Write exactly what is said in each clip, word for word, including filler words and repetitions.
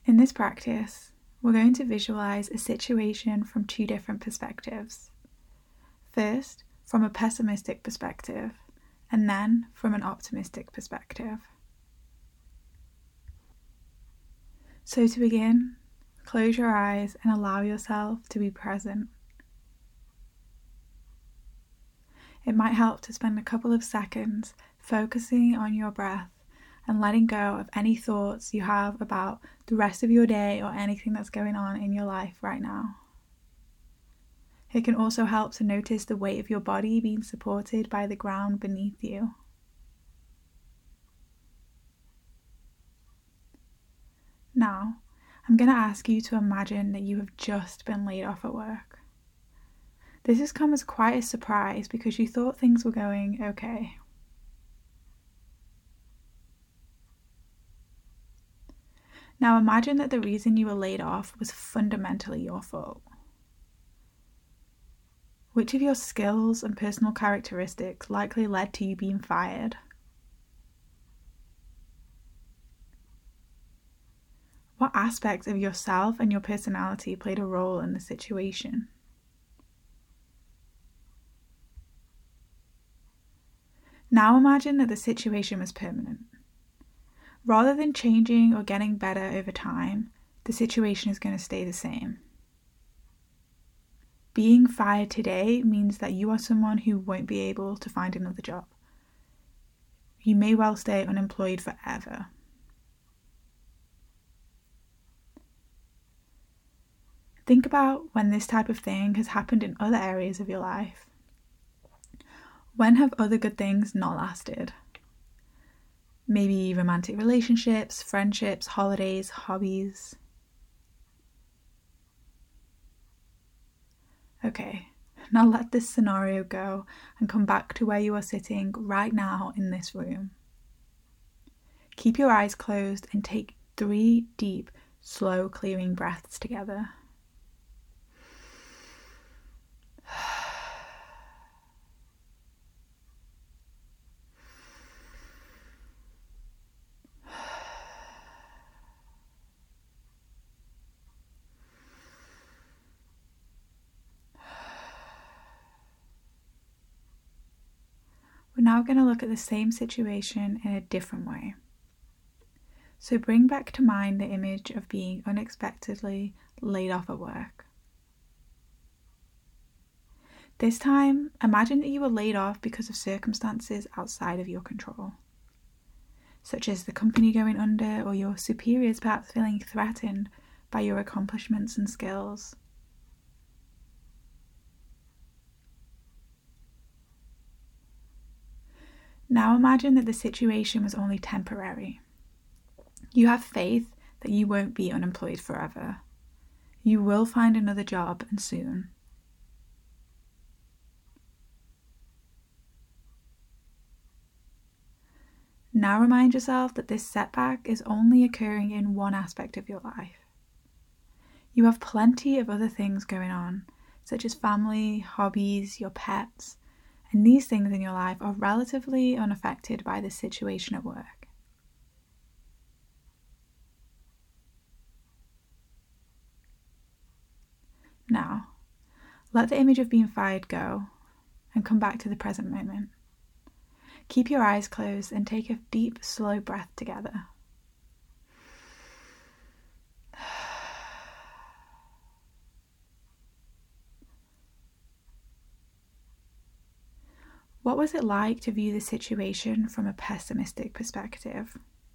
In this practice, we're going to visualize a situation from two different perspectives. First, from a pessimistic perspective, and then from an optimistic perspective. So to begin, close your eyes and allow yourself to be present. It might help to spend a couple of seconds focusing on your breath and letting go of any thoughts you have about the rest of your day or anything that's going on in your life right now. It can also help to notice the weight of your body being supported by the ground beneath you. Now, I'm going to ask you to imagine that you have just been laid off at work. This has come as quite a surprise because you thought things were going okay. Now imagine that the reason you were laid off was fundamentally your fault. Which of your skills and personal characteristics likely led to you being fired? What aspects of yourself and your personality played a role in the situation? Now imagine that the situation was permanent. Rather than changing or getting better over time, the situation is going to stay the same. Being fired today means that you are someone who won't be able to find another job. You may well stay unemployed forever. Think about when this type of thing has happened in other areas of your life. When have other good things not lasted? Maybe romantic relationships, friendships, holidays, hobbies. Okay, now let this scenario go and come back to where you are sitting right now in this room. Keep your eyes closed and take three deep, slow clearing breaths together. We're now going to look at the same situation in a different way. So bring back to mind the image of being unexpectedly laid off at work. This time, imagine that you were laid off because of circumstances outside of your control, such as the company going under or your superiors perhaps feeling threatened by your accomplishments and skills. Now imagine that the situation was only temporary. You have faith that you won't be unemployed forever. You will find another job, and soon. Now remind yourself that this setback is only occurring in one aspect of your life. You have plenty of other things going on, such as family, hobbies, your pets, and these things in your life are relatively unaffected by this situation at work. Now, let the image of being fired go and come back to the present moment. Keep your eyes closed and take a deep, slow breath together. What was it like to view the situation from a pessimistic perspective?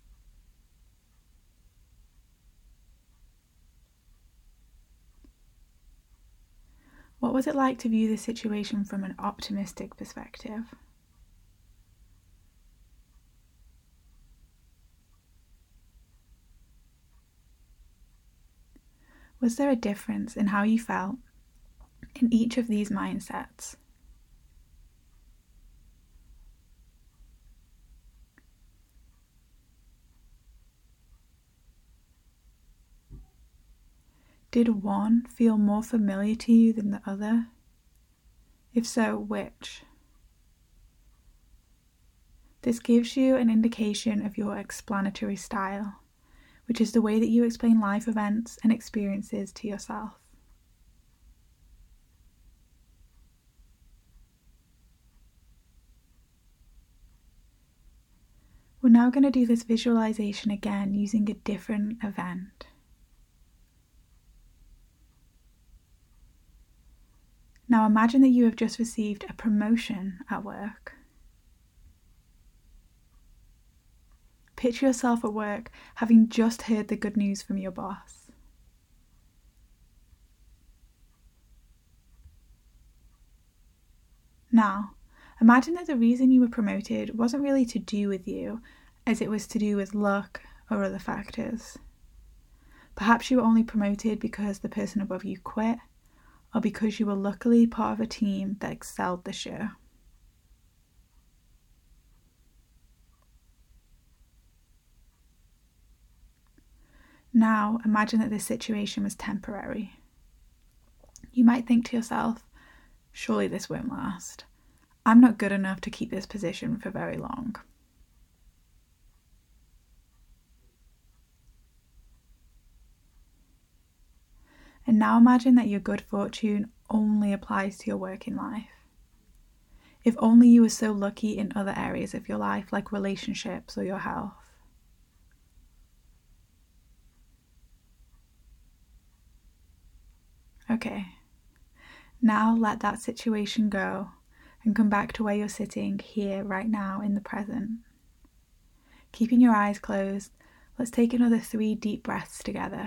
What was it like to view the situation from an optimistic perspective? Was there a difference in how you felt in each of these mindsets? Did one feel more familiar to you than the other? If so, which? This gives you an indication of your explanatory style, which is the way that you explain life events and experiences to yourself. We're now going to do this visualization again using a different event. Now imagine that you have just received a promotion at work. Picture yourself at work having just heard the good news from your boss. Now, imagine that the reason you were promoted wasn't really to do with you, as it was to do with luck or other factors. Perhaps you were only promoted because the person above you quit, or because you were luckily part of a team that excelled this year. Now, imagine that this situation was temporary. You might think to yourself, surely this won't last. I'm not good enough to keep this position for very long. And now imagine that your good fortune only applies to your working life. If only you were so lucky in other areas of your life, like relationships or your health. Okay, now let that situation go and come back to where you're sitting here right now in the present. Keeping your eyes closed, let's take another three deep breaths together.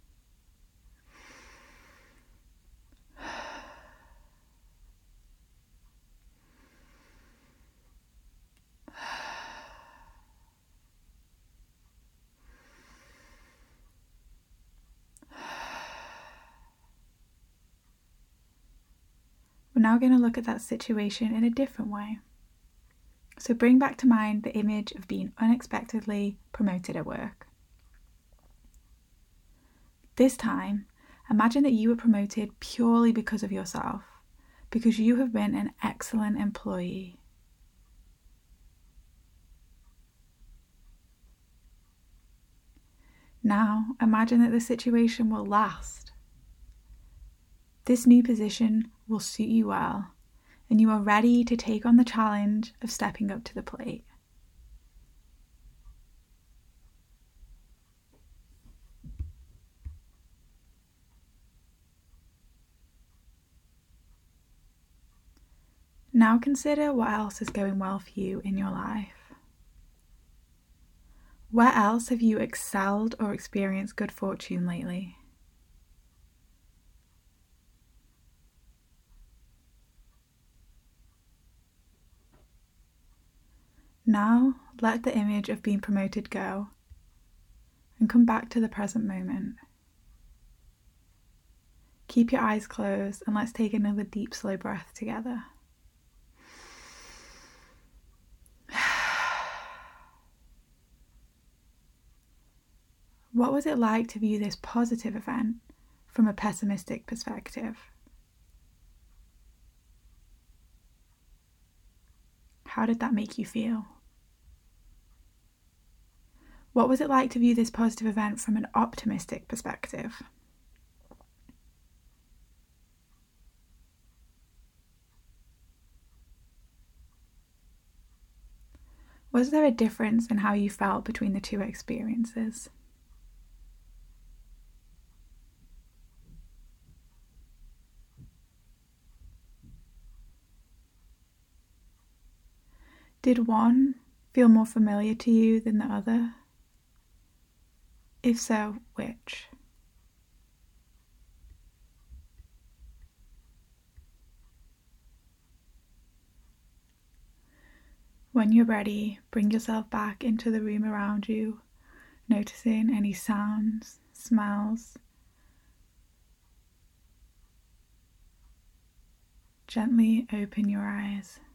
We're now going to look at that situation in a different way. So bring back to mind the image of being unexpectedly promoted at work. This time, imagine that you were promoted purely because of yourself, because you have been an excellent employee. Now, imagine that the situation will last. This new position will suit you well, and you are ready to take on the challenge of stepping up to the plate. Now consider what else is going well for you in your life. Where else have you excelled or experienced good fortune lately? Now let the image of being promoted go and come back to the present moment. Keep your eyes closed and let's take another deep, slow breath together. What was it like to view this positive event from a pessimistic perspective? How did that make you feel? What was it like to view this positive event from an optimistic perspective? Was there a difference in how you felt between the two experiences? Did one feel more familiar to you than the other? If so, which? When you're ready, bring yourself back into the room around you, noticing any sounds, smells. Gently open your eyes.